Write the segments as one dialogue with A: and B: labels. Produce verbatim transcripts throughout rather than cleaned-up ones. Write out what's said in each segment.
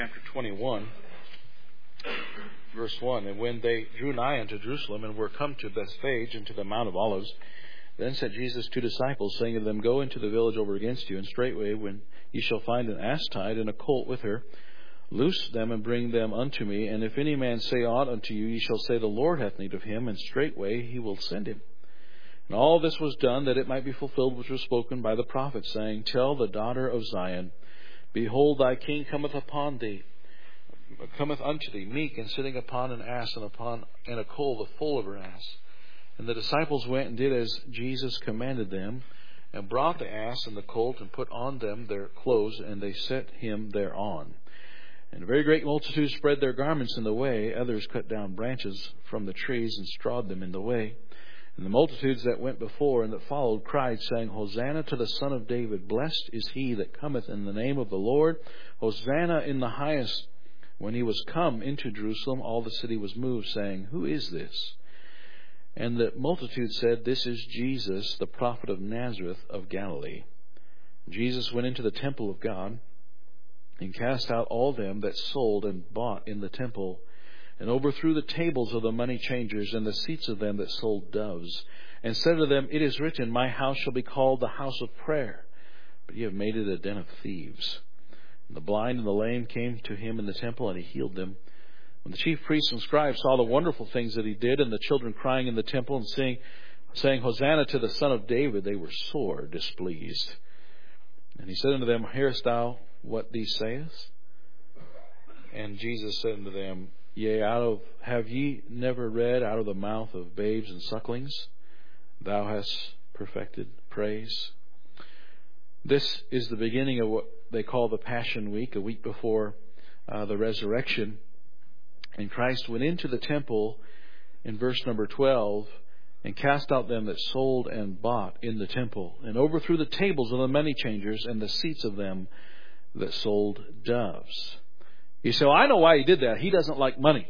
A: Chapter twenty-one, verse one. And when they drew nigh unto Jerusalem, and were come to Bethphage, and to the Mount of Olives, then said Jesus to disciples, saying to them, Go into the village over against you, and straightway, when ye shall find an ass tied, and a colt with her, loose them, and bring them unto me. And if any man say aught unto you, ye shall say, The Lord hath need of him, and straightway he will send him. And all this was done, that it might be fulfilled which was spoken by the prophet, saying, Tell the daughter of Zion, Behold, thy king cometh upon thee, cometh unto thee, meek, and sitting upon an ass, and upon and a colt, the foal of her ass. And the disciples went and did as Jesus commanded them, and brought the ass and the colt, and put on them their clothes, and they set him thereon. And a very great multitude spread their garments in the way. Others cut down branches from the trees, and strawed them in the way. And the multitudes that went before and that followed cried, saying, Hosanna to the Son of David. Blessed is he that cometh in the name of the Lord. Hosanna in the highest. When he was come into Jerusalem, all the city was moved, saying, Who is this? And the multitude said, This is Jesus, the prophet of Nazareth of Galilee. Jesus went into the temple of God, and cast out all them that sold and bought in the temple, and overthrew the tables of the money changers, and the seats of them that sold doves, and said to them, It is written, My house shall be called the house of prayer, but ye have made it a den of thieves. And the blind and the lame came to him in the temple, and he healed them. When the chief priests and scribes saw the wonderful things that he did, and the children crying in the temple, and saying, saying Hosanna to the Son of David, they were sore displeased. And he said unto them, Hearest thou what these saith? And Jesus said unto them, Yea, out of have ye never read, out of the mouth of babes and sucklings thou hast perfected praise? This is the beginning of what they call the Passion Week, a week before uh, the resurrection. And Christ went into the temple in verse number twelve, and cast out them that sold and bought in the temple, and overthrew the tables of the money changers, and the seats of them that sold doves. You say, well, I know why he did that. He doesn't like money.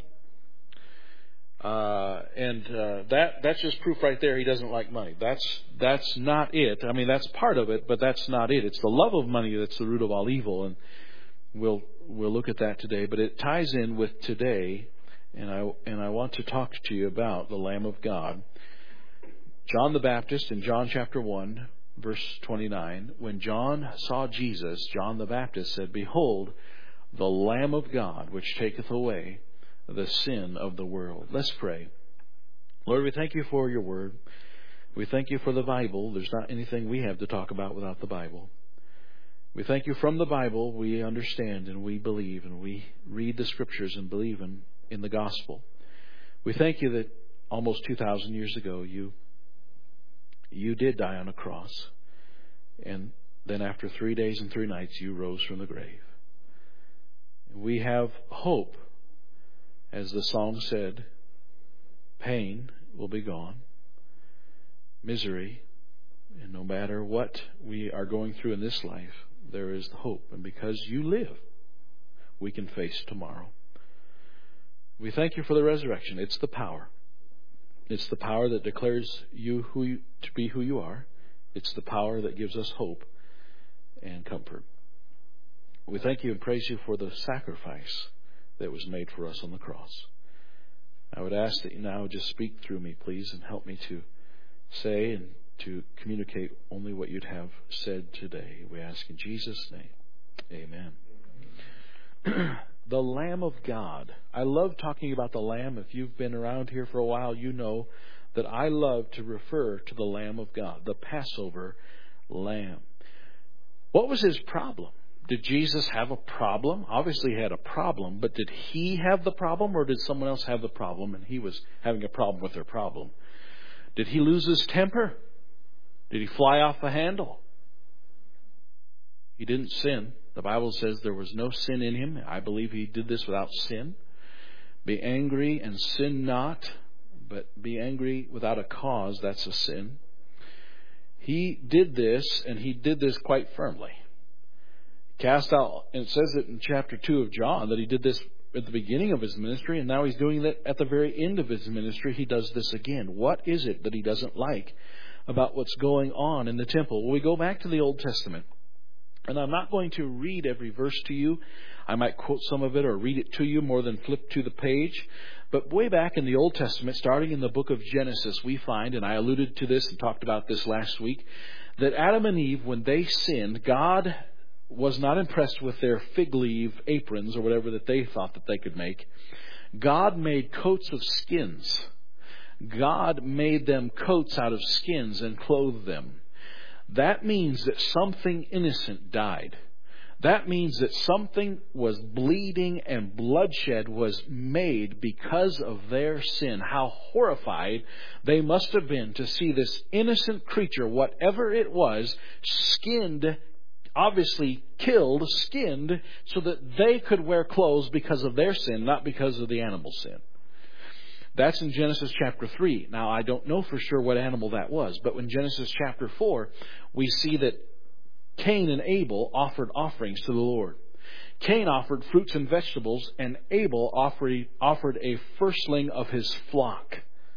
A: Uh, and uh, that that's just proof right there. He doesn't like money. That's that's not it. I mean, that's part of it, but that's not it. It's the love of money that's the root of all evil, and we'll we'll look at that today. But it ties in with today, and I and I want to talk to you about the Lamb of God. John the Baptist in John chapter one, verse twenty-nine. When John saw Jesus, John the Baptist said, Behold, the Lamb of God, which taketh away the sin of the world. Let's pray. Lord, we thank you for your word. We thank you for the Bible. There's not anything we have to talk about without the Bible. We thank you from the Bible. We understand and we believe, and we read the scriptures and believe in, in the gospel. We thank you that almost two thousand years ago you you did die on a cross, and then after three days and three nights you rose from the grave. We have hope. As the song said, pain will be gone, misery, and no matter what we are going through in this life, there is hope. And because you live, we can face tomorrow. We thank you for the resurrection. It's the power. It's the power that declares you who you, to be who you are. It's the power that gives us hope and comfort. We thank you and praise you for the sacrifice that was made for us on the cross. I would ask that you now just speak through me, please, and help me to say and to communicate only what you'd have said today. We ask in Jesus' name. Amen. The Lamb of God. I love talking about the Lamb. If you've been around here for a while, you know that I love to refer to the Lamb of God, the Passover Lamb. What was his problem? Did Jesus have a problem? Obviously he had a problem, but did he have the problem, or did someone else have the problem and he was having a problem with their problem? Did he lose his temper? Did he fly off the handle? He didn't sin. The Bible says there was no sin in him. I believe he did this without sin. Be angry and sin not, but be angry without a cause, that's a sin. He did this, and he did this quite firmly. Cast out, and it says it in chapter two of John that he did this at the beginning of his ministry, and now he's doing it at the very end of his ministry. He does this again. What is it that he doesn't like about what's going on in the temple? Well, we go back to the Old Testament, And I'm not going to read every verse to you. I might quote some of it or read it to you more than flip to the page. But way back in the Old Testament, starting in the book of Genesis, we find, and I alluded to this and talked about this last week, that Adam and Eve, when they sinned, God was not impressed with their fig leaf aprons or whatever that they thought that they could make. God made coats of skins. God made them coats out of skins and clothed them. That means that something innocent died. That means that something was bleeding and bloodshed was made because of their sin. How horrified they must have been to see this innocent creature, whatever it was, skinned, obviously killed, skinned, so that they could wear clothes because of their sin, not because of the animal sin. That's in Genesis chapter three. Now, I don't know for sure what animal that was, but in Genesis chapter four, we see that Cain and Abel offered offerings to the Lord. Cain offered fruits and vegetables, and Abel offered, offered a firstling of his flock,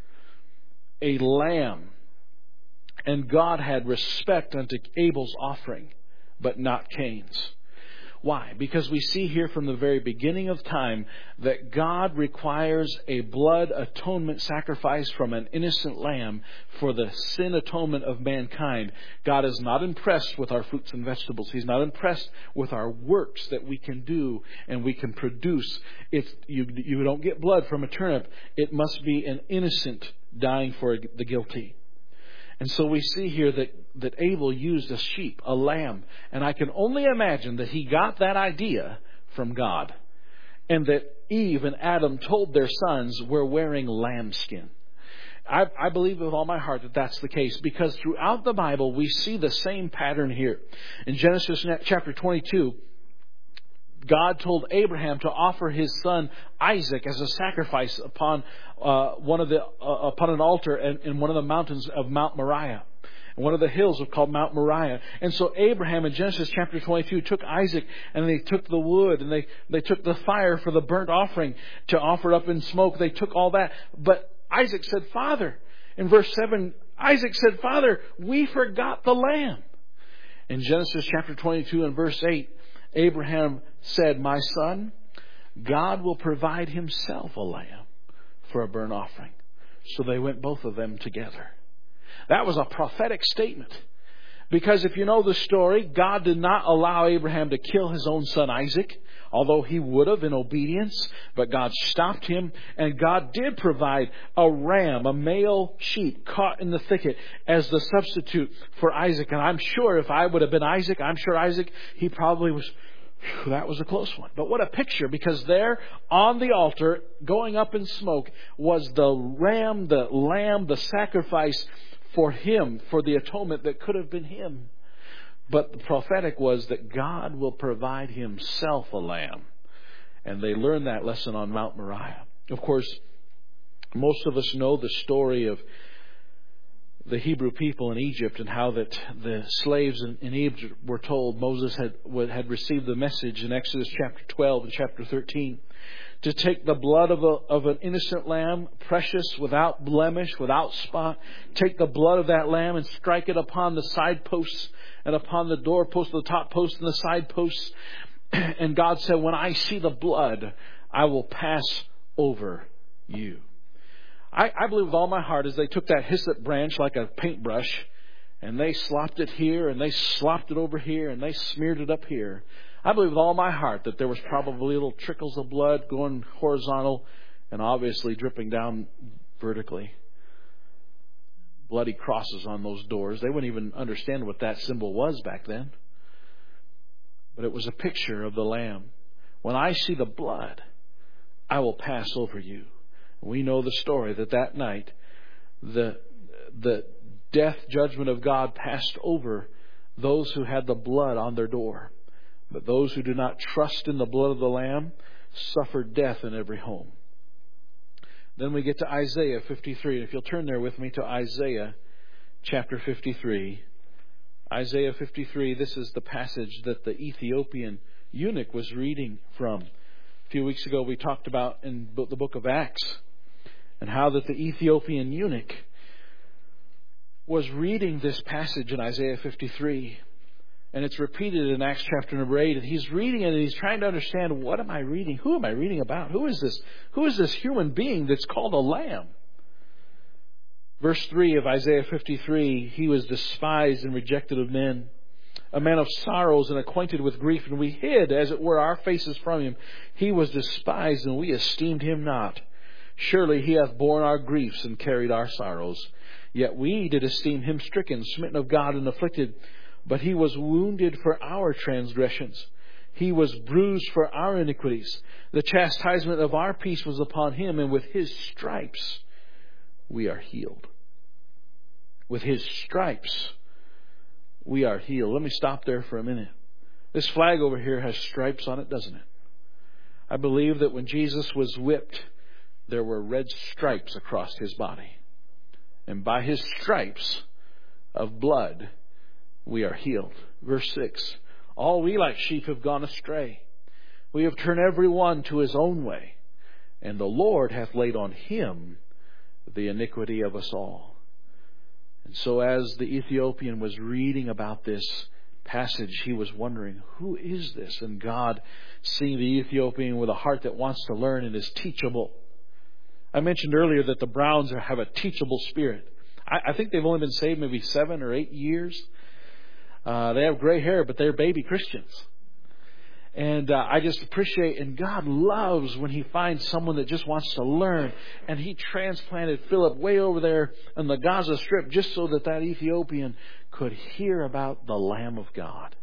A: a lamb. And God had respect unto Abel's offering, but not Cain's. Why? Because we see here from the very beginning of time that God requires a blood atonement sacrifice from an innocent lamb for the sin atonement of mankind. God is not impressed with our fruits and vegetables. He's not impressed with our works that we can do and we can produce. If you, you don't get blood from a turnip, it must be an innocent dying for the guilty. And so we see here that, that Abel used a sheep, a lamb. And I can only imagine that he got that idea from God. And that Eve and Adam told their sons, we're wearing lambskin. I, I believe with all my heart that that's the case. Because throughout the Bible, we see the same pattern here. In Genesis chapter twenty-two, God told Abraham to offer his son Isaac as a sacrifice upon uh, one of the uh, upon an altar in, in one of the mountains of Mount Moriah. And one of the hills was called Mount Moriah. And so Abraham in Genesis chapter twenty-two took Isaac, and they took the wood, and they, they took the fire for the burnt offering to offer up in smoke. They took all that. But Isaac said, Father, in verse seven, Isaac said, Father, we forgot the lamb. In Genesis chapter twenty-two and verse eight, Abraham said, my son, God will provide himself a lamb for a burnt offering. So they went both of them together. That was a prophetic statement. Because if you know the story, God did not allow Abraham to kill his own son Isaac, although he would have in obedience. But God stopped him, and God did provide a ram, a male sheep caught in the thicket as the substitute for Isaac. And I'm sure if I would have been Isaac, I'm sure Isaac, he probably was, whew, that was a close one. But what a picture, because there on the altar, going up in smoke, was the ram, the lamb, the sacrifice for him, for the atonement that could have been him. But the prophetic was that God will provide himself a lamb. And they learned that lesson on Mount Moriah. Of course, most of us know the story of the Hebrew people in Egypt and how that the slaves in, in Egypt were told Moses had, had received the message in Exodus chapter twelve and chapter thirteen. To take the blood of, a, of an innocent lamb, precious, without blemish, without spot. Take the blood of that lamb and strike it upon the side posts and upon the doorpost, the top post and the side posts. And God said, when I see the blood, I will pass over you. I, I believe with all my heart as they took that hyssop branch like a paintbrush and they slopped it here and they slopped it over here and they smeared it up here. I believe with all my heart that there was probably little trickles of blood going horizontal and obviously dripping down vertically. Bloody crosses on those doors. They wouldn't even understand what that symbol was back then. But it was a picture of the Lamb. When I see the blood, I will pass over you. We know the story that that night the the death judgment of God passed over those who had the blood on their door. But those who do not trust in the blood of the Lamb suffered death in every home. Then we get to Isaiah fifty-three. If you'll turn there with me to Isaiah chapter fifty-three. Isaiah fifty-three, this is the passage that the Ethiopian eunuch was reading from. A few weeks ago we talked about in the book of Acts and how that the Ethiopian eunuch was reading this passage in Isaiah fifty-three. And it's repeated in Acts chapter number eight. And he's reading it and he's trying to understand, what am I reading? Who am I reading about? Who is this? Who is this human being that's called a lamb? Verse three of Isaiah fifty-three, he was despised and rejected of men, a man of sorrows and acquainted with grief, and we hid, as it were, our faces from him. He was despised, and we esteemed him not. Surely he hath borne our griefs and carried our sorrows. Yet we did esteem him stricken, smitten of God, and afflicted. But he was wounded for our transgressions. He was bruised for our iniquities. The chastisement of our peace was upon him, and with his stripes we are healed. With his stripes we are healed. Let me stop there for a minute. This flag over here has stripes on it, doesn't it? I believe that when Jesus was whipped, there were red stripes across his body. And by his stripes of blood, we are healed. Verse six, all we like sheep have gone astray. We have turned every one to his own way. And the Lord hath laid on him the iniquity of us all. And so as the Ethiopian was reading about this passage, he was wondering, who is this? And God, seeing the Ethiopian with a heart that wants to learn and is teachable. I mentioned earlier that the Browns have a teachable spirit. I, I think they've only been saved maybe seven or eight years. Uh, they have gray hair, but they're baby Christians. And uh, I just appreciate, and God loves when he finds someone that just wants to learn. And he transplanted Philip way over there on the Gaza Strip just so that that Ethiopian could hear about the Lamb of God.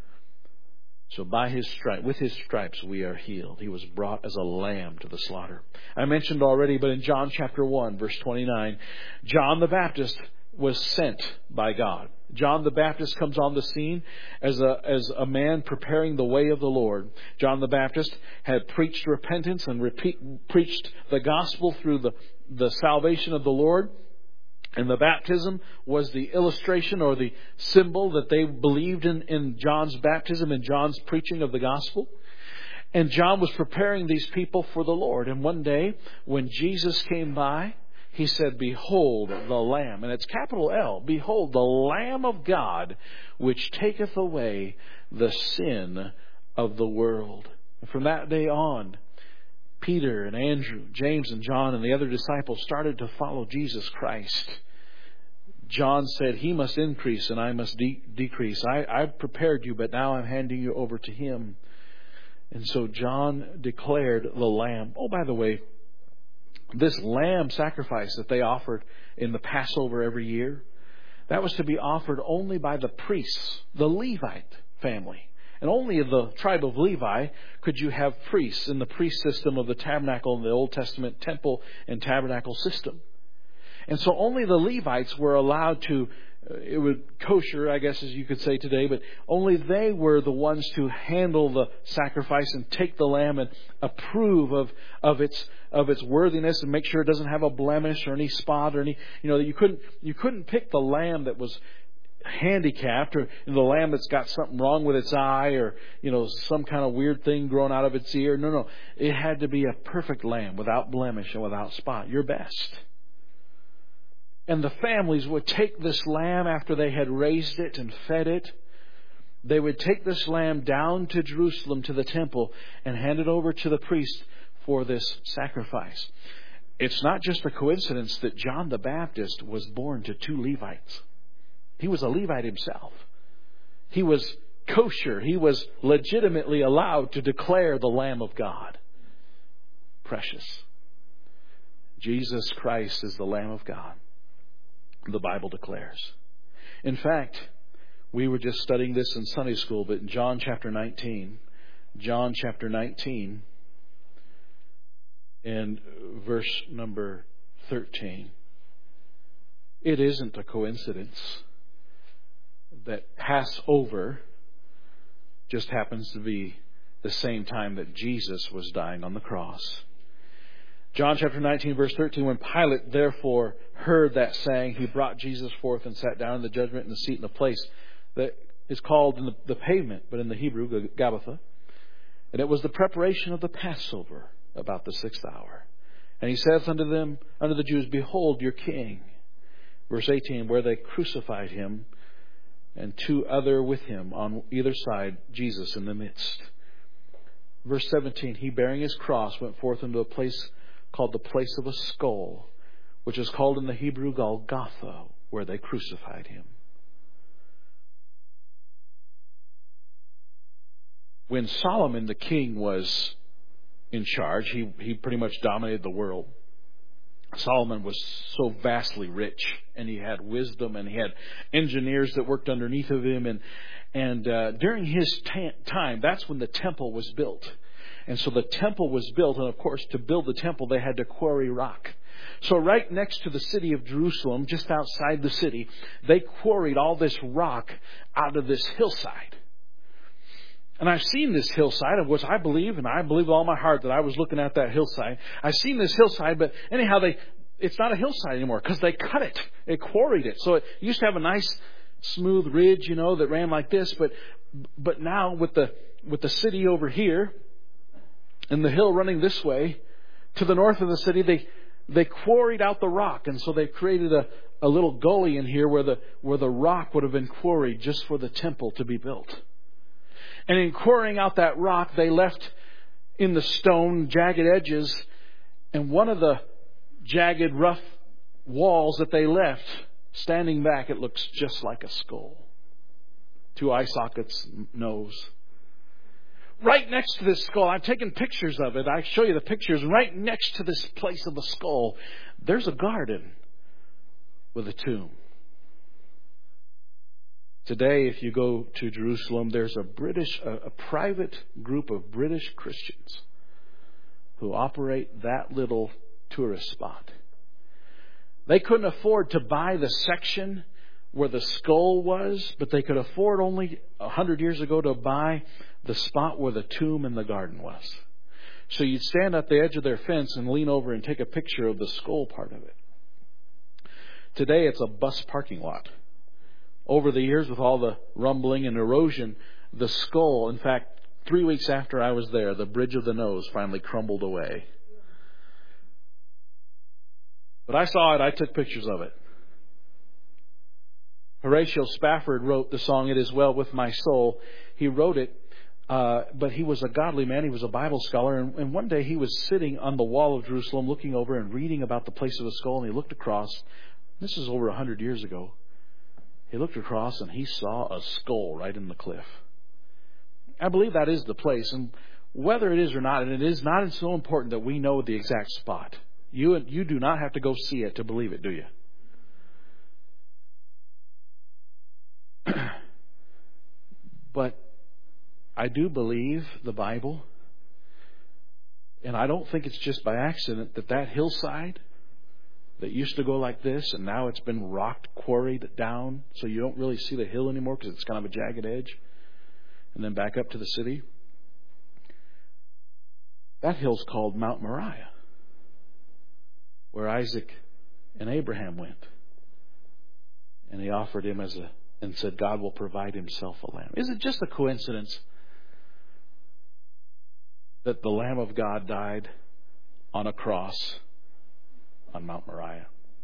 A: So by his stripe, with his stripes we are healed. He was brought as a lamb to the slaughter. I mentioned already, but in John chapter one, verse twenty-nine, John the Baptist was sent by God. John the Baptist comes on the scene as a as a man preparing the way of the Lord. John the Baptist had preached repentance and repeat, preached the gospel through the, the salvation of the Lord. And the baptism was the illustration or the symbol that they believed in, in John's baptism and John's preaching of the gospel. And John was preparing these people for the Lord. And one day when Jesus came by, he said, behold the Lamb. And it's capital L. Behold the Lamb of God, which taketh away the sin of the world. And from that day on, Peter and Andrew, James and John and the other disciples started to follow Jesus Christ. John said, he must increase and I must de- decrease. I, I've prepared you, but now I'm handing you over to him. And so John declared the Lamb. Oh, by the way, this lamb sacrifice that they offered in the Passover every year, that was to be offered only by the priests, the Levite family. And only in the tribe of Levi could you have priests in the priest system of the tabernacle in the Old Testament temple and tabernacle system. And so only the Levites were allowed to, it would kosher, I guess as you could say today, but only they were the ones to handle the sacrifice and take the lamb and approve of, of its of its worthiness and make sure it doesn't have a blemish or any spot or any, you know, that you couldn't you couldn't pick the lamb that was handicapped or the lamb that's got something wrong with its eye or, you know, some kind of weird thing growing out of its ear. No, no. It had to be a perfect lamb without blemish and without spot. Your best. And the families would take this lamb after they had raised it and fed it. They would take this lamb down to Jerusalem to the temple and hand it over to the priest for this sacrifice. It's not just a coincidence that John the Baptist was born to two Levites. He was a Levite himself. He was kosher. He was legitimately allowed to declare the Lamb of God. Precious. Jesus Christ is the Lamb of God, the Bible declares. In fact, we were just studying this in Sunday school, but in John chapter nineteen, John chapter nineteen, and verse number thirteen, it isn't a coincidence that Passover just happens to be the same time that Jesus was dying on the cross. John chapter nineteen, verse thirteen, when Pilate therefore heard that saying, he brought Jesus forth and sat down in the judgment in the seat in the place that is called in the, the pavement, but in the Hebrew, Gabbatha. And it was the preparation of the Passover about the sixth hour. And he saith unto them, unto the Jews, behold your king. Verse eighteen, where they crucified him, and two other with him on either side, Jesus in the midst. Verse seventeen, he bearing his cross went forth into a place called the place of a skull, which is called in the Hebrew Golgotha, where they crucified him. When Solomon the king was in charge, he, he pretty much dominated the world. Solomon was so vastly rich, and he had wisdom, and he had engineers that worked underneath of him. And and uh, during his ta- time, that's when the temple was built. And so the temple was built, and of course, to build the temple, they had to quarry rock. So right next to the city of Jerusalem, just outside the city, they quarried all this rock out of this hillside. And I've seen this hillside, of which I believe, and I believe with all my heart that I was looking at that hillside. I've seen this hillside, but anyhow, they it's not a hillside anymore because they cut it. They quarried it. So it used to have a nice, smooth ridge, you know, that ran like this. But but now with the with the city over here and the hill running this way to the north of the city, they they quarried out the rock, and so they created a, a little gully in here where the where the rock would have been quarried just for the temple to be built. And in quarrying out that rock, they left in the stone jagged edges. And one of the jagged, rough walls that they left, standing back, it looks just like a skull. Two eye sockets, nose. Right next to this skull, I've taken pictures of it. I show you the pictures. Right next to this place of the skull, there's a garden with a tomb. Today, if you go to Jerusalem, there's a British, a, a private group of British Christians who operate that little tourist spot. They couldn't afford to buy the section where the skull was, but they could afford only a hundred years ago to buy the spot where the tomb and the garden was. So you'd stand at the edge of their fence and lean over and take a picture of the skull part of it. Today, it's a bus parking lot. Over the years, with all the rumbling and erosion, the skull, in fact, three weeks after I was there, the bridge of the nose finally crumbled away. But I saw it. I took pictures of it. Horatio Spafford wrote the song, It Is Well With My Soul. He wrote it, uh, but he was a godly man. He was a Bible scholar. And, and one day he was sitting on the wall of Jerusalem looking over and reading about the place of the skull. And he looked across. This is over a hundred years ago. He looked across and he saw a skull right in the cliff. I believe that is the place. And whether it is or not, and it is not so important that we know the exact spot. You, you do not have to go see it to believe it, do you? But I do believe the Bible. And I don't think it's just by accident that that hillside that used to go like this, and now it's been rocked, quarried down, so you don't really see the hill anymore because it's kind of a jagged edge. And then back up to the city. That hill's called Mount Moriah, where Isaac and Abraham went. And he offered him as a, and said, God will provide himself a lamb. Is it just a coincidence that the Lamb of God died on a cross on Mount Moriah?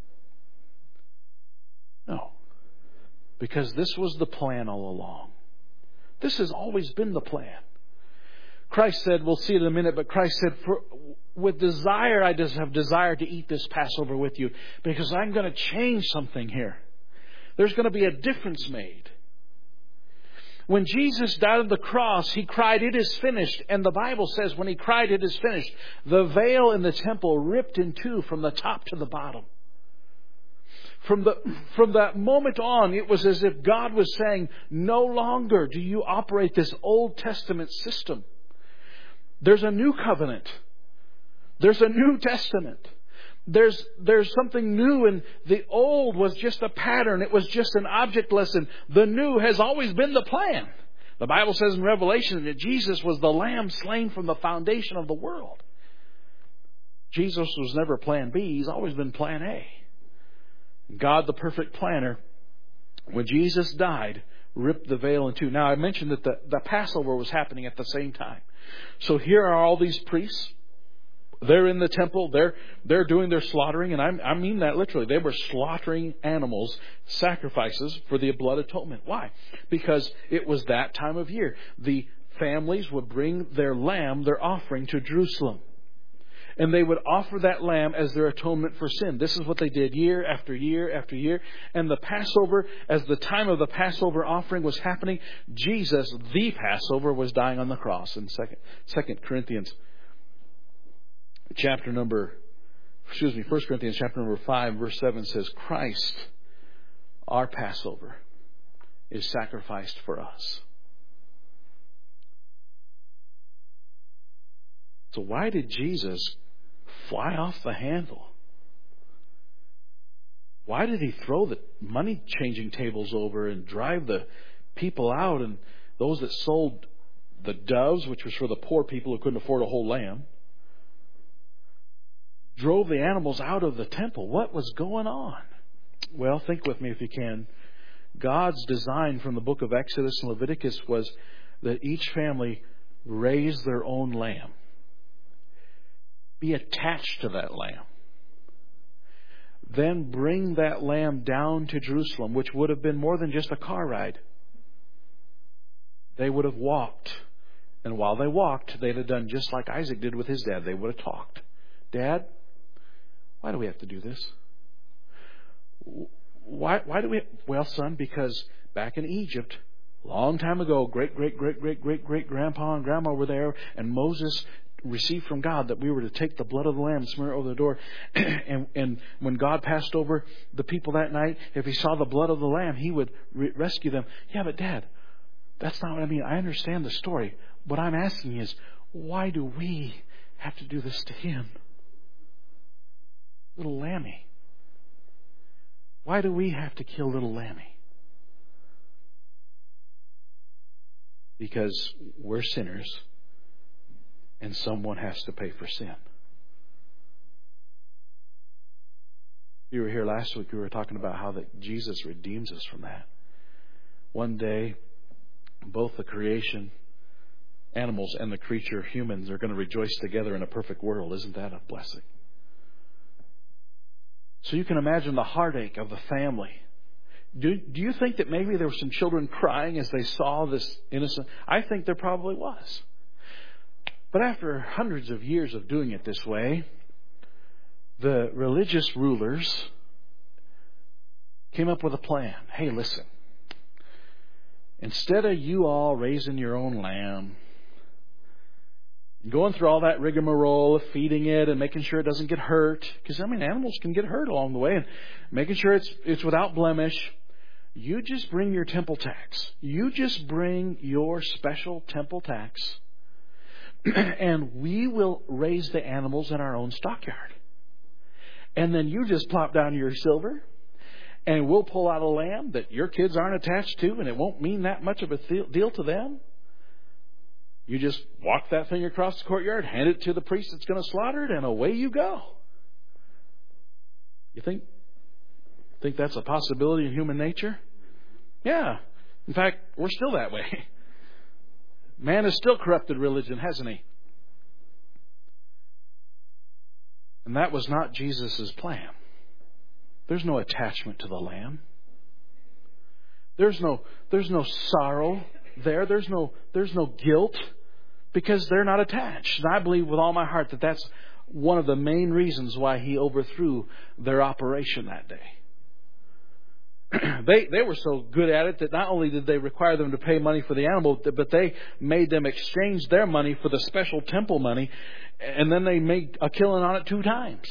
A: No. Because this was the plan all along. This has always been the plan. Christ said, we'll see it in a minute, but Christ said, For, with desire, I just have desired to eat this Passover with you because I'm going to change something here. There's going to be a difference made. When Jesus died on the cross, He cried, it is finished. And the Bible says when He cried, it is finished, the veil in the temple ripped in two from the top to the bottom. From the from that moment on, it was as if God was saying, no longer do you operate this Old Testament system. There's a new covenant. There's a New Testament. There's there's something new, and the old was just a pattern. It was just an object lesson. The new has always been the plan. The Bible says in Revelation that Jesus was the Lamb slain from the foundation of the world. Jesus was never plan B. He's always been plan A. God, the perfect planner, when Jesus died, ripped the veil in two. Now, I mentioned that the, the Passover was happening at the same time. So here are all these priests They're in the temple. They're they're doing their slaughtering, and I, I mean that literally. They were slaughtering animals, sacrifices for the blood atonement. Why? Because it was that time of year. The families would bring their lamb, their offering, to Jerusalem. And they would offer that lamb as their atonement for sin. This is what they did year after year after year. And the Passover, as the time of the Passover offering was happening, Jesus, the Passover, was dying on the cross. In second, Second Corinthians chapter number, excuse me, First Corinthians chapter number five, verse seven says, Christ, our Passover, is sacrificed for us. So why did Jesus fly off the handle? Why did he throw the money changing tables over and drive the people out, and those that sold the doves, which was for the poor people who couldn't afford a whole lamb, drove the animals out of the temple? What was going on? Well, think with me if you can. God's design from the book of Exodus and Leviticus was that each family raise their own lamb. Be attached to that lamb. Then bring that lamb down to Jerusalem, which would have been more than just a car ride. They would have walked. And while they walked, they'd have done just like Isaac did with his dad. They would have talked. Dad, why do we have to do this? Why, why do we... Well, son, because back in Egypt, a long time ago, great, great, great, great, great, great grandpa and grandma were there, and Moses received from God that we were to take the blood of the lamb and smear it over the door. and, and when God passed over the people that night, if he saw the blood of the lamb, he would re- rescue them. Yeah, but Dad, that's not what I mean. I understand the story. What I'm asking is, why do we have to do this to him? Little Lammy. Why do we have to kill little Lammy? Because we're sinners, and someone has to pay for sin. You were here last week, we were talking about how that Jesus redeems us from that. One day, both the creation, animals, and the creature, humans, are going to rejoice together in a perfect world. Isn't that a blessing? So you can imagine the heartache of the family. Do, do you think that maybe there were some children crying as they saw this innocent? I think there probably was. But after hundreds of years of doing it this way, the religious rulers came up with a plan. Hey, listen. Instead of you all raising your own lamb, going through all that rigmarole of feeding it and making sure it doesn't get hurt, because, I mean, animals can get hurt along the way, and making sure it's it's without blemish, you just bring your temple tax. You just bring your special temple tax, and we will raise the animals in our own stockyard. And then you just plop down your silver, and we'll pull out a lamb that your kids aren't attached to, and it won't mean that much of a deal to them. You just walk that thing across the courtyard, hand it to the priest that's going to slaughter it, and away you go. You think, think that's a possibility in human nature? Yeah. In fact, we're still that way. Man has still corrupted religion, hasn't he? And that was not Jesus' plan. There's no attachment to the lamb. There's no, there's no sorrow there. There's no, there's no guilt, because they're not attached. And I believe with all my heart that that's one of the main reasons why he overthrew their operation that day. they they were so good at it that not only did they require them to pay money for the animal, but they made them exchange their money for the special temple money, and then they made a killing on it two times.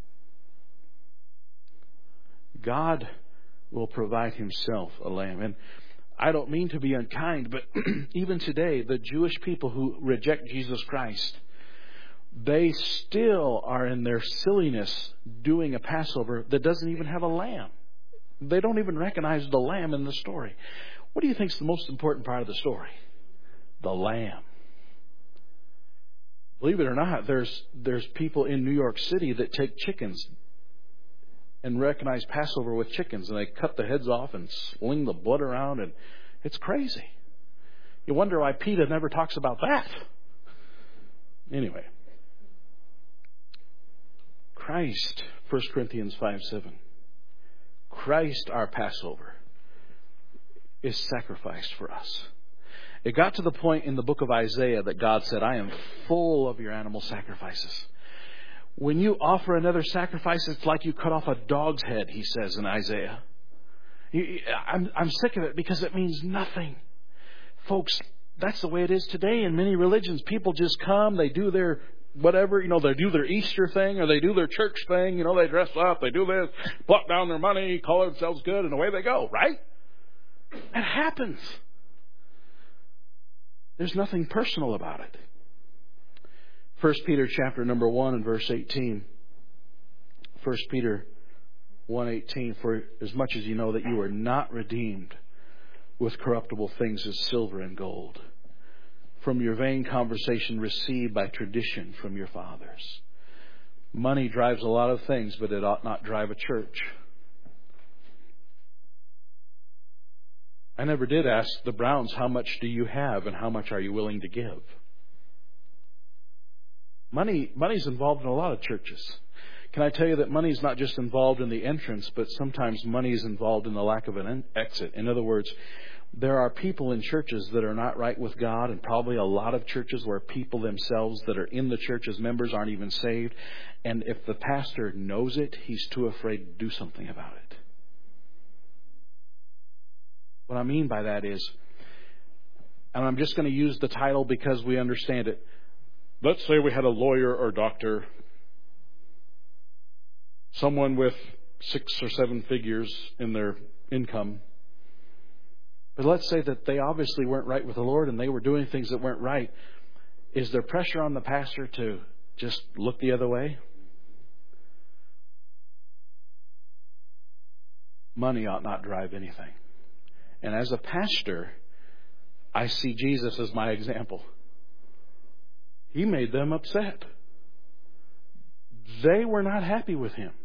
A: God will provide himself a lamb. And I don't mean to be unkind, but even today, the Jewish people who reject Jesus Christ, they still are in their silliness doing a Passover that doesn't even have a lamb. They don't even recognize the lamb in the story. What do you think is the most important part of the story? The lamb. Believe it or not, there's there's people in New York City that take chickens and recognize Passover with chickens, and they cut the heads off and sling the blood around, and it's crazy. You wonder why PETA never talks about that. Anyway. Christ, First Corinthians five seven, Christ, our Passover, is sacrificed for us. It got to the point in the book of Isaiah that God said, I am full of your animal sacrifices. When you offer another sacrifice, it's like you cut off a dog's head, he says in Isaiah. I'm, I'm sick of it because it means nothing. Folks, that's the way it is today in many religions. People just come, they do their whatever, you know, they do their Easter thing or they do their church thing, you know, they dress up, they do this, pluck down their money, call themselves good, and away they go, right? It happens. There's nothing personal about it. First Peter chapter number one and verse eighteen. First Peter one eighteen. For as much as you know that you are not redeemed with corruptible things as silver and gold, from your vain conversation received by tradition from your fathers. Money drives a lot of things, but it ought not drive a church. I never did ask the Browns, how much do you have and how much are you willing to give? Money, money's involved in a lot of churches. Can I tell you that money is not just involved in the entrance, but sometimes money is involved in the lack of an exit. In other words, there are people in churches that are not right with God, and probably a lot of churches where people themselves that are in the church as members aren't even saved. And if the pastor knows it, he's too afraid to do something about it. What I mean by that is, and I'm just going to use the title because we understand it. Let's say we had a lawyer or doctor, someone with six or seven figures in their income. But let's say that they obviously weren't right with the Lord and they were doing things that weren't right. Is there pressure on the pastor to just look the other way? Money ought not drive anything. And as a pastor, I see Jesus as my example. He made them upset. They were not happy with him.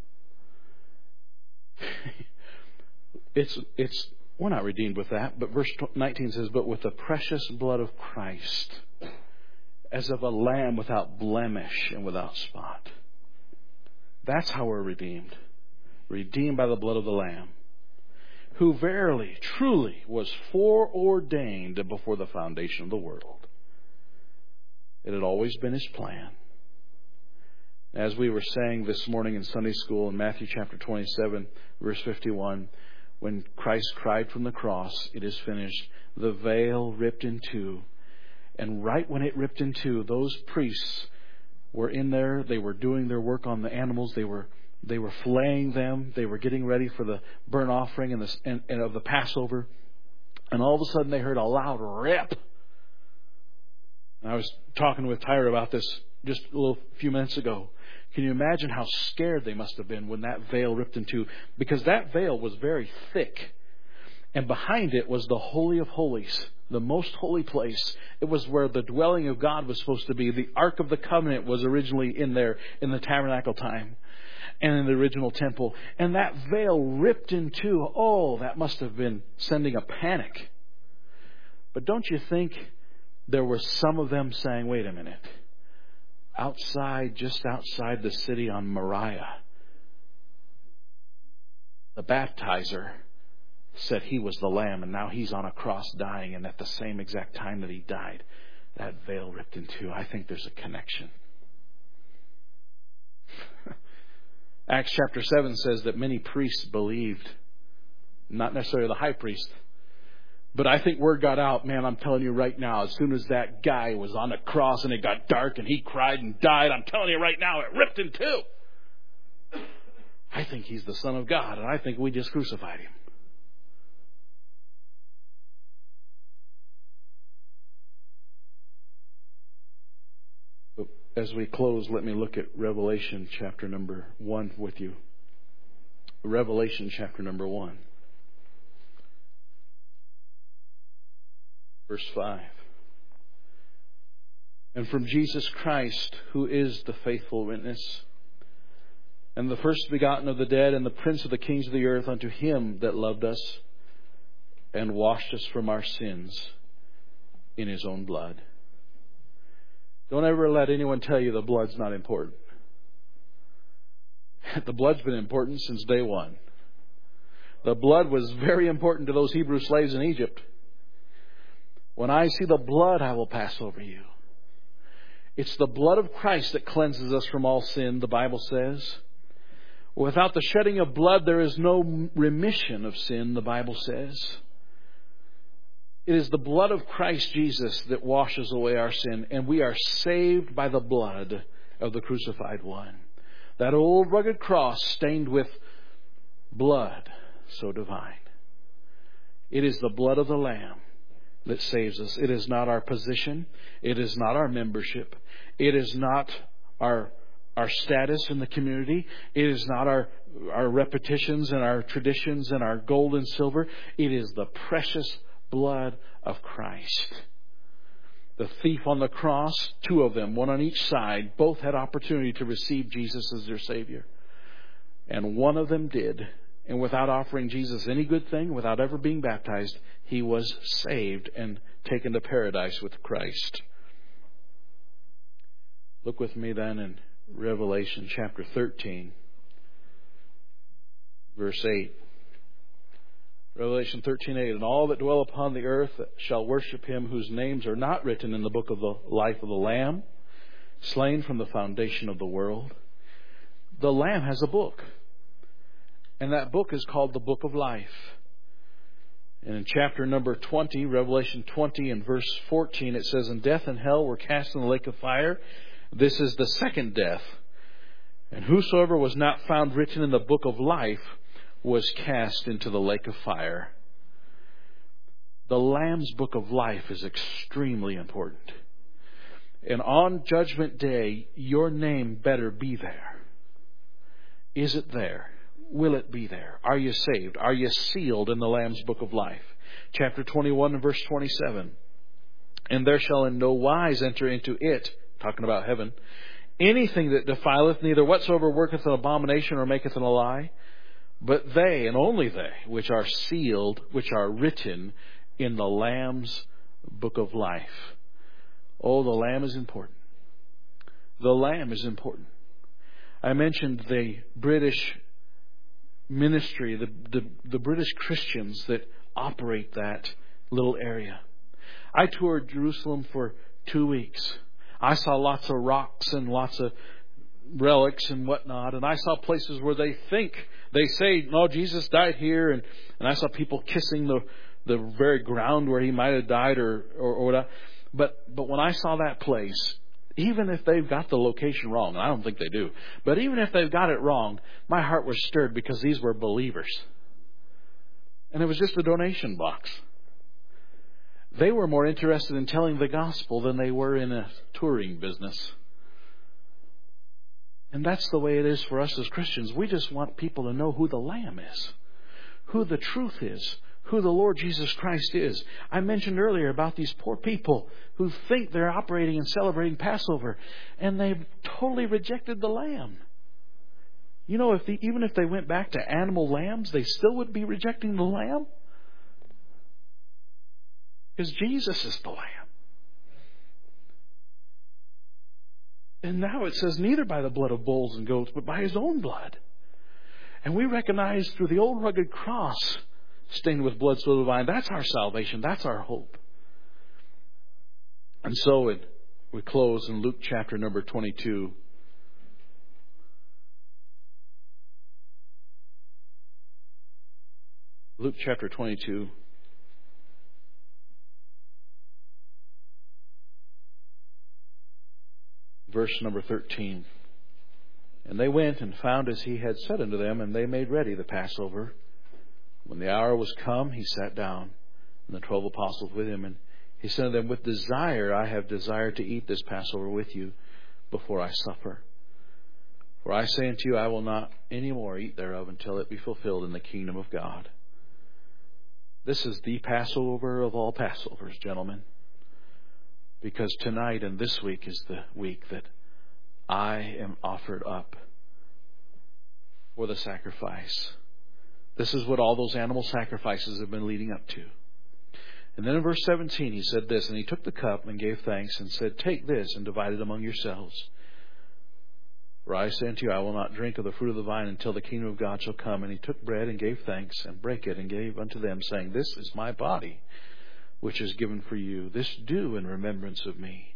A: it's it's we're not redeemed with that, but verse nineteen says, but with the precious blood of Christ, as of a lamb without blemish and without spot. That's how we're redeemed. Redeemed by the blood of the Lamb, who verily, truly was foreordained before the foundation of the world. It had always been His plan. As we were saying this morning in Sunday school in Matthew chapter twenty-seven, verse fifty-one, when Christ cried from the cross, it is finished, the veil ripped in two. And right when it ripped in two, those priests were in there. They were doing their work on the animals. They were They were flaying them. They were getting ready for the burnt offering and, the, and, and of the Passover. And all of a sudden they heard a loud rip. And I was talking with Tyra about this just a little few minutes ago. Can you imagine how scared they must have been when that veil ripped in two? Because that veil was very thick. And behind it was the Holy of Holies, the most holy place. It was where the dwelling of God was supposed to be. The Ark of the Covenant was originally in there in the tabernacle time and in the original temple. And that veil ripped in two. Oh, that must have been sending a panic. But don't you think there were some of them saying, wait a minute, outside, just outside the city on Moriah, the baptizer said he was the Lamb, and now he's on a cross dying, and at the same exact time that he died, that veil ripped in two. I think there's a connection. Acts chapter seven says that many priests believed, not necessarily the high priest, but I think word got out, man, I'm telling you right now, as soon as that guy was on the cross and it got dark and he cried and died, I'm telling you right now, it ripped in two. I think he's the Son of God, and I think we just crucified him. But as we close, let me look at Revelation chapter number one with you. Revelation chapter number one. Verse five. And from Jesus Christ, who is the faithful witness, and the first begotten of the dead, and the prince of the kings of the earth, unto him that loved us and washed us from our sins in his own blood. Don't ever let anyone tell you the blood's not important. The blood's been important since day one. The blood was very important to those Hebrew slaves in Egypt. When I see the blood, I will pass over you. It's the blood of Christ that cleanses us from all sin, the Bible says. Without the shedding of blood, there is no remission of sin, the Bible says. It is the blood of Christ Jesus that washes away our sin, and we are saved by the blood of the crucified one. That old rugged cross stained with blood so divine. It is the blood of the Lamb that saves us. It is not our position. It is not our membership. It is not our our status in the community. It is not our, our repetitions and our traditions and our gold and silver. It is the precious blood of Christ. The thief on the cross, two of them, one on each side, both had opportunity to receive Jesus as their Savior. And one of them did. And without offering Jesus any good thing, without ever being baptized, he was saved and taken to paradise with Christ. Look with me then in Revelation chapter thirteen, verse eight. Revelation thirteen eight. And all that dwell upon the earth shall worship him whose names are not written in the book of the life of the Lamb, slain from the foundation of the world. The Lamb has a book. And that book is called the Book of Life. And in chapter number twenty, Revelation twenty and verse fourteen, it says, And death and hell were cast in the lake of fire. This is the second death. And whosoever was not found written in the book of life was cast into the lake of fire. The Lamb's book of life is extremely important. And on Judgment Day, your name better be there. Is it there? Will it be there? Are you saved? Are you sealed in the Lamb's book of life? Chapter twenty-one and verse twenty-seven. And there shall in no wise enter into it, talking about heaven, anything that defileth, neither whatsoever worketh an abomination or maketh an lie, but they, and only they, which are sealed, which are written in the Lamb's book of life. Oh, the Lamb is important. The Lamb is important. I mentioned the British ministry, the, the, the British Christians that operate that little area. I toured Jerusalem for two weeks. I saw lots of rocks and lots of relics and whatnot. And I saw places where they think, they say, no, Jesus died here. And, and I saw people kissing the, the very ground where he might have died or, or, or whatever. But, but when I saw that place, even if they've got the location wrong, and I don't think they do, but even if they've got it wrong, my heart was stirred because these were believers. And it was just a donation box. They were more interested in telling the gospel than they were in a touring business. And that's the way it is for us as Christians. We just want people to know who the Lamb is, who the truth is, who the Lord Jesus Christ is. I mentioned earlier about these poor people who think they're operating and celebrating Passover, and they've totally rejected the Lamb. You know, if the, even if they went back to animal lambs, they still would be rejecting the Lamb. Because Jesus is the Lamb. And now it says, neither by the blood of bulls and goats, but by his own blood. And we recognize through the old rugged cross, stained with blood so divine, that's our salvation, that's our hope. And so it, we close in Luke chapter number twenty-two. Luke chapter twenty-two. Verse number thirteen. And they went and found as he had said unto them, and they made ready the Passover. When the hour was come, he sat down, and the twelve apostles with him. And he said to them, With desire I have desired to eat this Passover with you before I suffer. For I say unto you, I will not any more eat thereof until it be fulfilled in the kingdom of God. This is the Passover of all Passovers, gentlemen. Because tonight and this week is the week that I am offered up for the sacrifice. This is what all those animal sacrifices have been leading up to. And then in verse seventeen he said this, and he took the cup and gave thanks and said, Take this and divide it among yourselves. For I say unto you, I will not drink of the fruit of the vine until the kingdom of God shall come. And he took bread and gave thanks and brake it and gave unto them, saying, This is my body, which is given for you. This do in remembrance of me.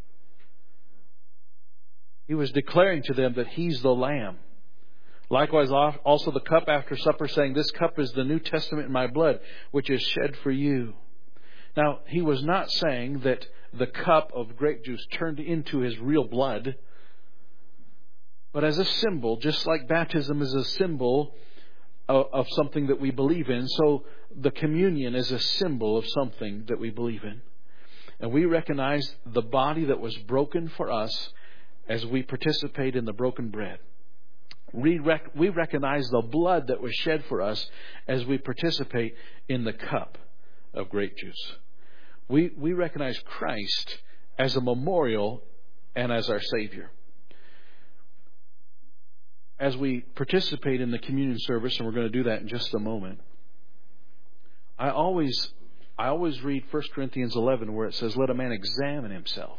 A: He was declaring to them that He's the Lamb. Likewise, also the cup after supper, saying, This cup is the New Testament in my blood, which is shed for you. Now, He was not saying that the cup of grape juice turned into His real blood, but as a symbol, just like baptism is a symbol of, of something that we believe in, so the communion is a symbol of something that we believe in. And we recognize the body that was broken for us as we participate in the broken bread. We, rec- we recognize the blood that was shed for us as we participate in the cup of grape juice. We, we recognize Christ as a memorial and as our Savior. As we participate in the communion service, and we're going to do that in just a moment, I always I always read First Corinthians eleven where it says, Let a man examine himself.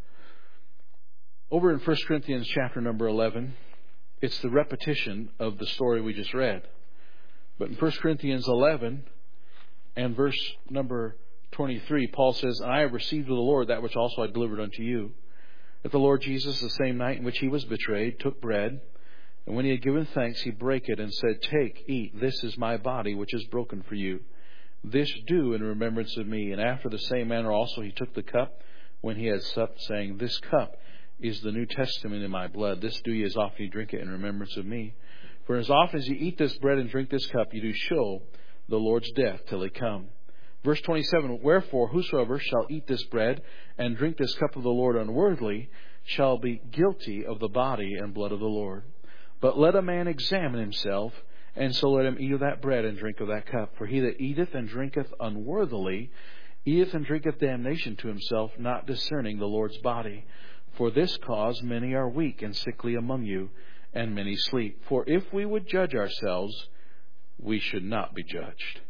A: Over in First Corinthians chapter number eleven, it's the repetition of the story we just read. But in First Corinthians eleven and verse number twenty-three, Paul says, And I have received of the Lord that which also I delivered unto you, that the Lord Jesus, the same night in which He was betrayed, took bread, and when He had given thanks, He brake it and said, Take, eat, this is my body, which is broken for you. This do in remembrance of me. And after the same manner also He took the cup when He had supped, saying, This cup is the New Testament in my blood. This do ye as often you drink it in remembrance of me. For as often as you eat this bread and drink this cup, you do show the Lord's death till He come. Verse twenty-seven, Wherefore whosoever shall eat this bread and drink this cup of the Lord unworthily shall be guilty of the body and blood of the Lord. But let a man examine himself, and so let him eat of that bread and drink of that cup. For he that eateth and drinketh unworthily eateth and drinketh damnation to himself, not discerning the Lord's body. For this cause many are weak and sickly among you, and many sleep. For if we would judge ourselves, we should not be judged.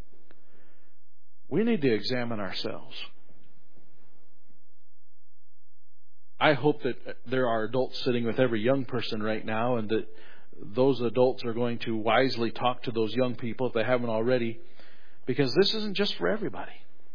A: We need to examine ourselves. I hope that there are adults sitting with every young person right now, and that those adults are going to wisely talk to those young people if they haven't already, because this isn't just for everybody.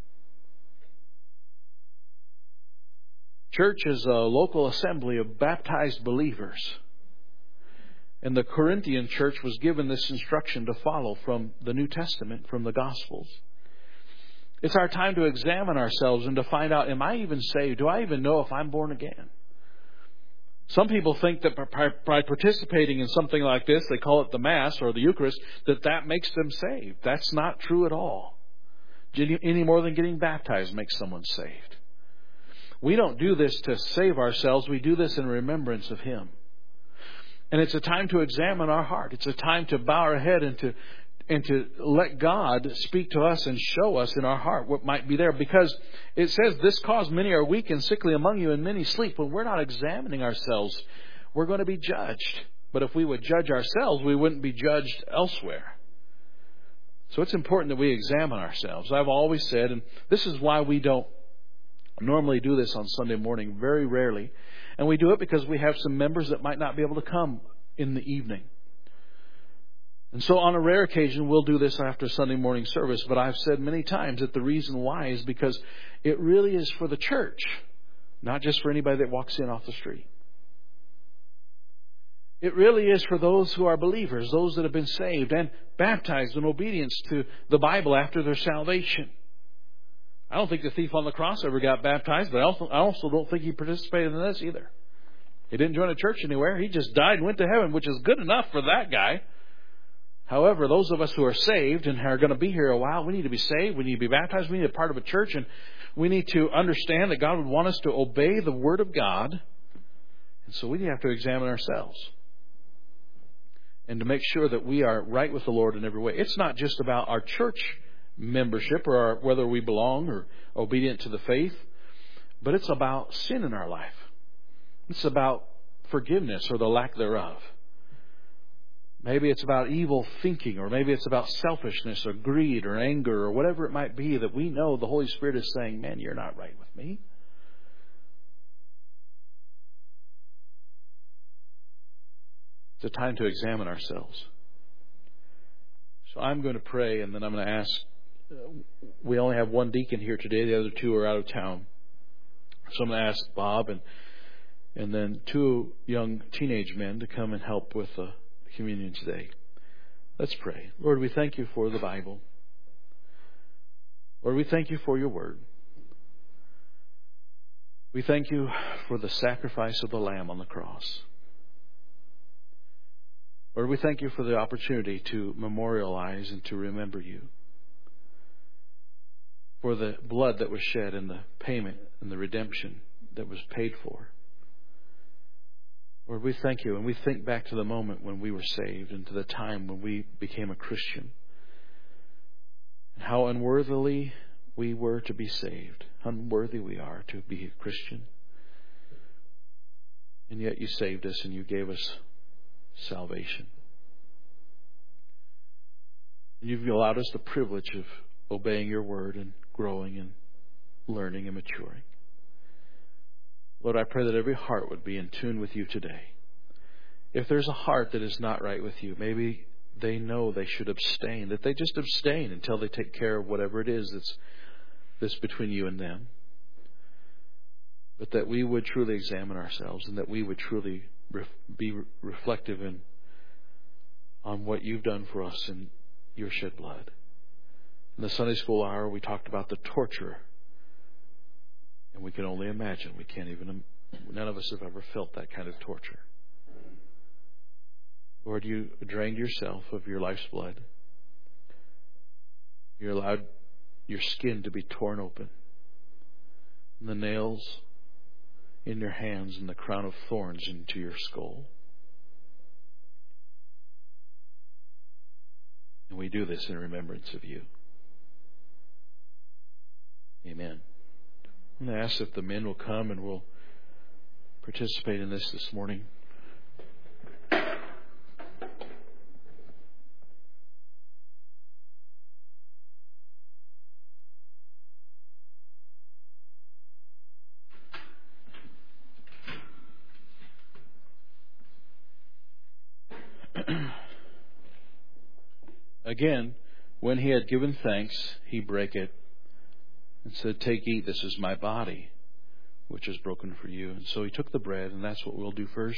A: Church is a local assembly of baptized believers. And the Corinthian church was given this instruction to follow from the New Testament, from the Gospels. It's our time to examine ourselves and to find out, am I even saved? Do I even know if I'm born again? Some people think that by participating in something like this, they call it the Mass or the Eucharist, that that makes them saved. That's not true at all. Any more than getting baptized makes someone saved. We don't do this to save ourselves. We do this in remembrance of Him. And it's a time to examine our heart. It's a time to bow our head and to and to let God speak to us and show us in our heart what might be there. Because it says, this cause many are weak and sickly among you, and many sleep. When we're not examining ourselves, we're going to be judged. But if we would judge ourselves, we wouldn't be judged elsewhere. So it's important that we examine ourselves. I've always said, and this is why we don't normally do this on Sunday morning, very rarely. And we do it because we have some members that might not be able to come in the evening. And so on a rare occasion, we'll do this after Sunday morning service. But I've said many times that the reason why is because it really is for the church, not just for anybody that walks in off the street. It really is for those who are believers, those that have been saved and baptized in obedience to the Bible after their salvation. I don't think the thief on the cross ever got baptized, but I also, I also don't think he participated in this either. He didn't join a church anywhere. He just died and went to heaven, which is good enough for that guy. However, those of us who are saved and are going to be here a while, we need to be saved. We need to be baptized. We need to be part of a church. And we need to understand that God would want us to obey the Word of God. And so we have to examine ourselves and to make sure that we are right with the Lord in every way. It's not just about our church membership or our, whether we belong or obedient to the faith, but it's about sin in our life. It's about forgiveness or the lack thereof. Maybe it's about evil thinking, or maybe it's about selfishness or greed or anger or whatever it might be that we know the Holy Spirit is saying, man, you're not right with me. It's a time to examine ourselves. So I'm going to pray, and then I'm going to ask. Uh, we only have one deacon here today. The other two are out of town. So I'm going to ask Bob and and then two young teenage men to come and help with the communion today. Let's pray. Lord, we thank you for the Bible. Lord, we thank you for your word. We thank you for the sacrifice of the Lamb on the cross. Lord, we thank you for the opportunity to memorialize and to remember you. For the blood that was shed and the payment and the redemption that was paid for. Lord, we thank you, and we think back to the moment when we were saved and to the time when we became a Christian. And how unworthily we were to be saved. Unworthy we are to be a Christian. And yet you saved us and you gave us salvation. And you've allowed us the privilege of obeying your word and growing and learning and maturing. Lord, I pray that every heart would be in tune with you today. If there's a heart that is not right with you, maybe they know they should abstain, that they just abstain until they take care of whatever it is that's, that's between you and them. But that we would truly examine ourselves and that we would truly ref, be reflective in, on what you've done for us in your shed blood. In the Sunday school hour, we talked about the torture. And we can only imagine. We can't even, none of us have ever felt that kind of torture. Lord, you drained yourself of your life's blood. You allowed your skin to be torn open. And the nails in your hands and the crown of thorns into your skull. And we do this in remembrance of you. Amen. I'm going to ask that the men will come and we'll participate in this this morning. Again, when he had given thanks, he brake it and said, "Take, eat, this is my body, which is broken for you." And so he took the bread, and that's what we'll do first.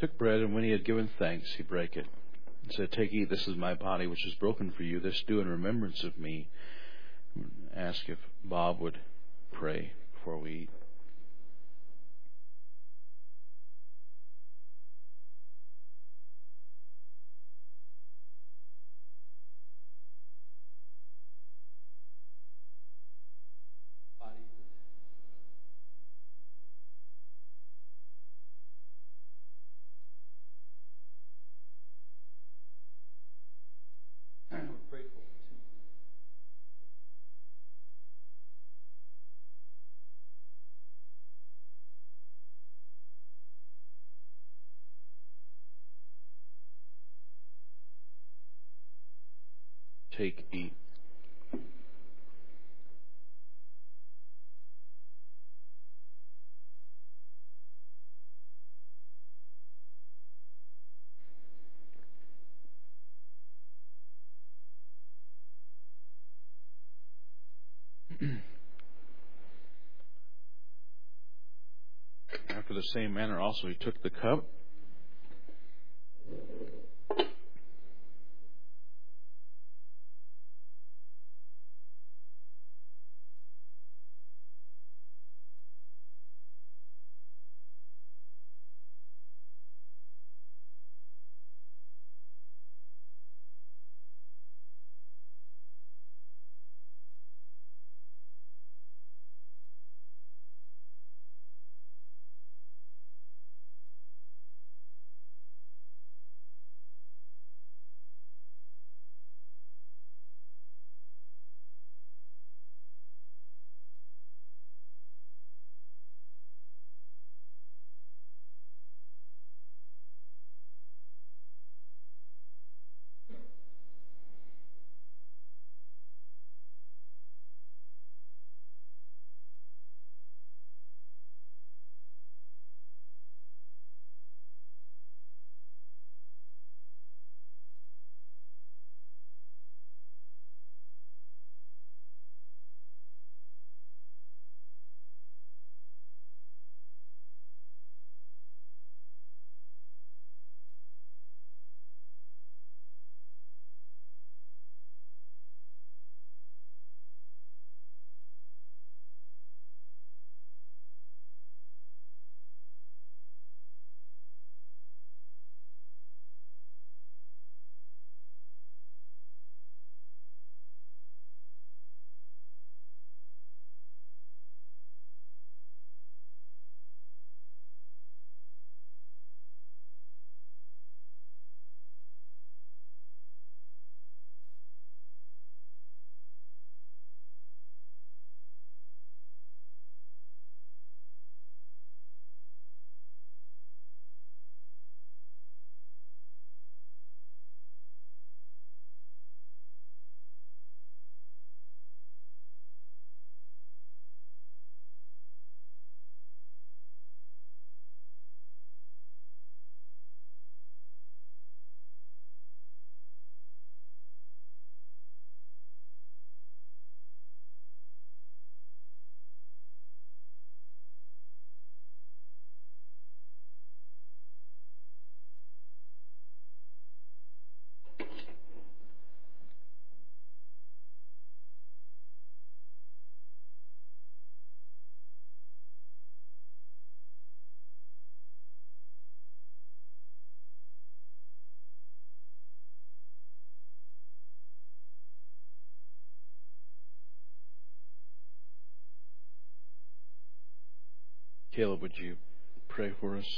A: took bread, and when he had given thanks, he brake it, and said, "Take, eat, this is my body, which is broken for you. This do in remembrance of me." Ask if Bob would pray before we eat. Take, eat. After the same manner also he took the cup, Caleb, would you pray for us?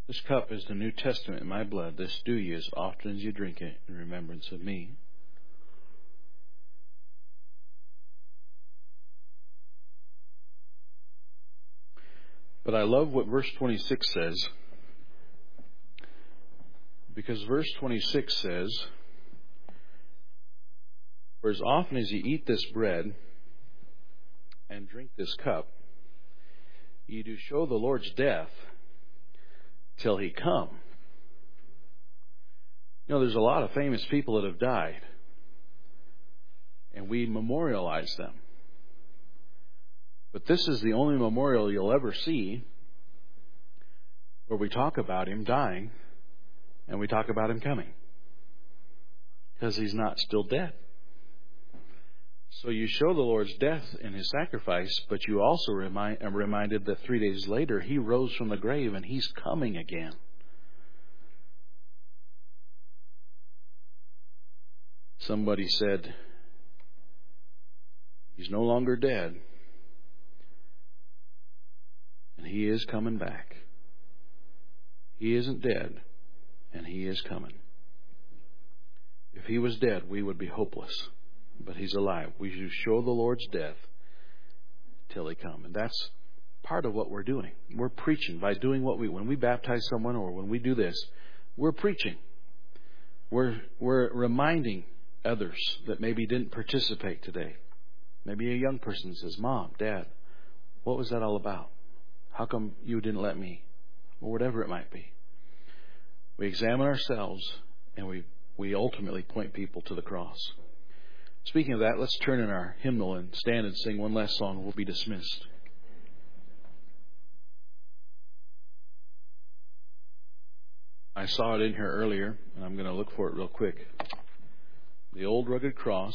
A: This cup is the New Testament in my blood. This do ye as often as you drink it in remembrance of me. But I love what verse twenty-six says, because verse twenty-six says, for as often as ye eat this bread and drink this cup, ye do show the Lord's death till he come. You know, there's a lot of famous people that have died, and we memorialize them. But this is the only memorial you'll ever see where we talk about him dying and we talk about him coming, because he's not still dead. So you show the Lord's death in his sacrifice, but you also remind, are reminded that three days later he rose from the grave and he's coming again. Somebody said, he's no longer dead, and he is coming back. He isn't dead, and he is coming. If he was dead, we would be hopeless. But he's alive. We should show the Lord's death till he come. And that's part of what we're doing. We're preaching by doing what we, when we baptize someone or when we do this, we're preaching. We're, we're reminding others that maybe didn't participate today. Maybe a young person says, Mom, Dad, what was that all about? How come you didn't let me? Or whatever it might be. We examine ourselves and we, we ultimately point people to the cross. Speaking of that, let's turn in our hymnal and stand and sing one last song and we'll be dismissed. I saw it in here earlier, and I'm going to look for it real quick. The Old Rugged Cross.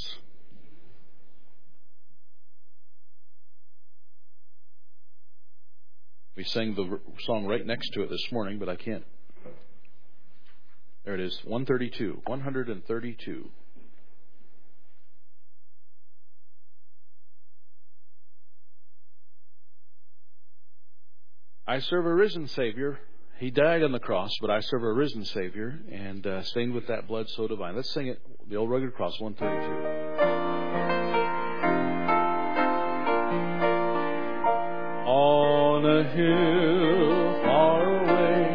A: We sang the song right next to it this morning, but I can't. There it is, one thirty-two. one thirty-two. I serve a risen Savior. He died on the cross, but I serve a risen Savior, and uh, stained with that blood so divine. Let's sing it, the Old Rugged Cross, one thirty-two. On a hill far away,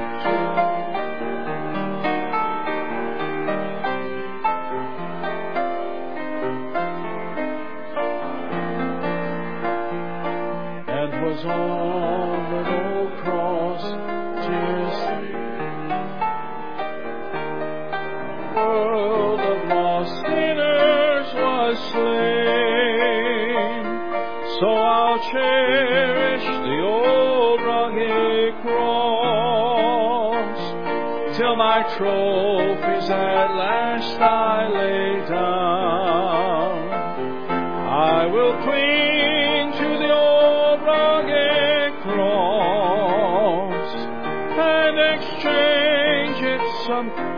A: and was on an old cross tears stream, a world of lost sinners was slain. So I'll cherish the old rugged cross till my trophies at last I lay down. I will cling to the old rugged cross and exchange it some.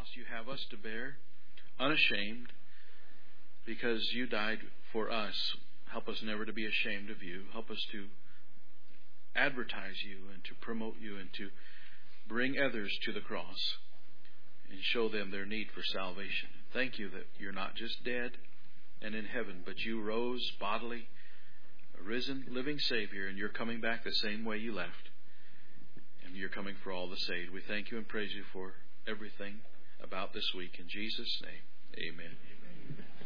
A: you have us to bear, unashamed, because you died for us. Help us never to be ashamed of you. Help us to advertise you and to promote you and to bring others to the cross and show them their need for salvation. Thank you that you're not just dead and in heaven, but you rose bodily, a risen, living Savior, and you're coming back the same way you left. And you're coming for all the saved. We thank you and praise you for everything about this week. In Jesus' name, amen.